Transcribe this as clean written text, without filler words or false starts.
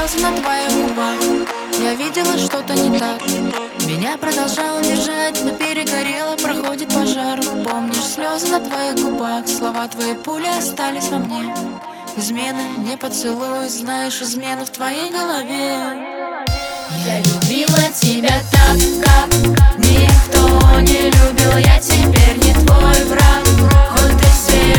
слезы на твоих губах. Я видела что-то не так. Меня продолжало держать, но перегорело, проходит пожар. Помнишь слезы на твоих губах, слова твои пули остались во мне. Измены, не поцелуй, знаешь, измены в твоей голове. Я любила тебя так, как никто не любил. Я теперь не твой враг, хоть ты все